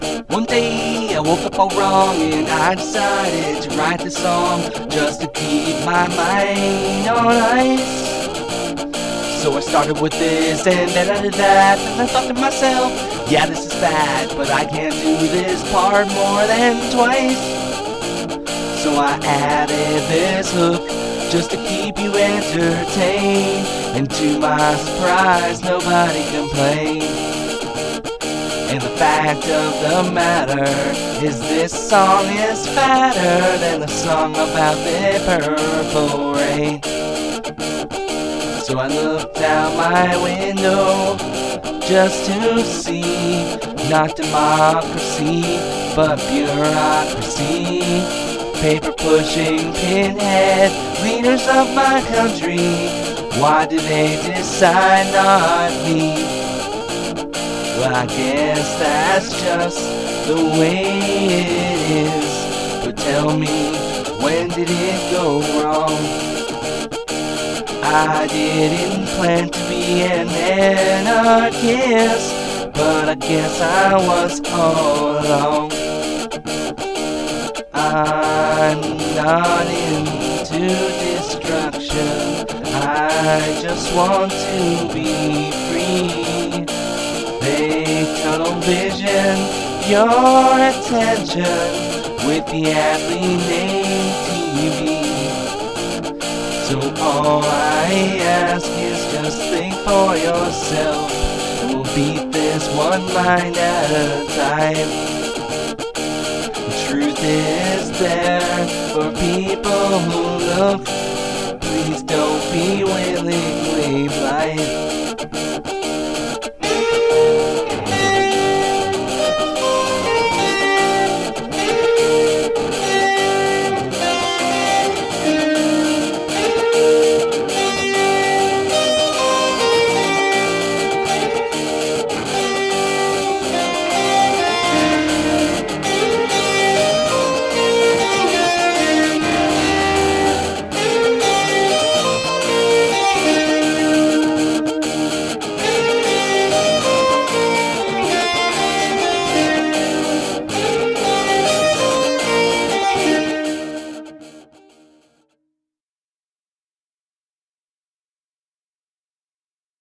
One day I woke up all wrong and I decided to write this song just to keep my mind on ice. So I started with this and then I did that, and I thought to myself, yeah, this is bad, but I can't do this part more than twice. So I added this hook just to keep you entertained, and to my surprise nobody complained. And the fact of the matter is this song is fatter than the song about the purple rain. So I looked out my window just to see, not democracy, but bureaucracy. Paper pushing pinhead leaders of my country. Why did they decide not me? Well, I guess that's just the way it is. But tell me, when did it go wrong? I didn't plan to be an anarchist, but I guess I was all along. I'm not into destruction, I just want to be free. They tunnel vision your attention with the aptly named TV. So all I ask is just think for yourself, and we'll beat this one line at a time. The truth is there for people who look. Please don't be willingly blind.